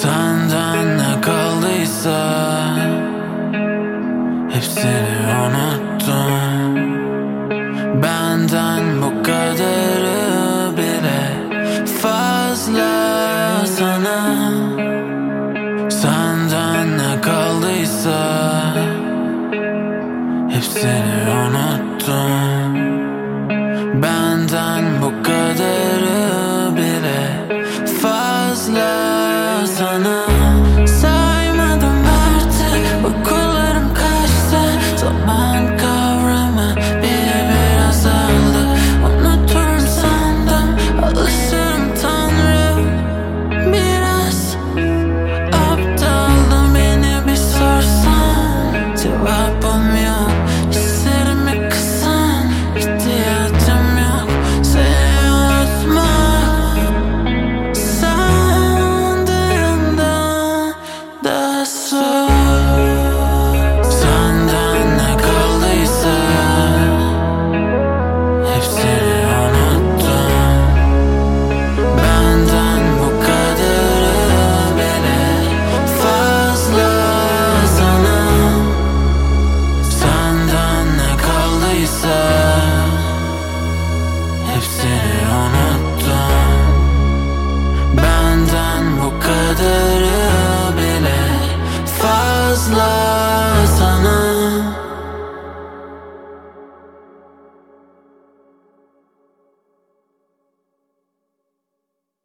Senden ne kaldıysa hepsini unuttum. Benden bu kadarı bile fazla sana. Senden ne kaldıysa hepsini unuttum. Benden bu kadarı bile fazla sana. Saymadım artık, uykularım kaçtı. Zaman kavramı biraz aldı. Unuturum sandım, alışırım Tanrım. Biraz aptaldım, beni bir sorsan. Cevabım yok, hislerimi kısan. İhtiyacım yok seni unutmak. Sandığımdan daha zor. Senden ne kaldıysa hepsini unuttum. Benden bu kadarı bile fazla sana. Senden ne kaldıysa hepsini unuttum. Benden bu kadarı bile fazla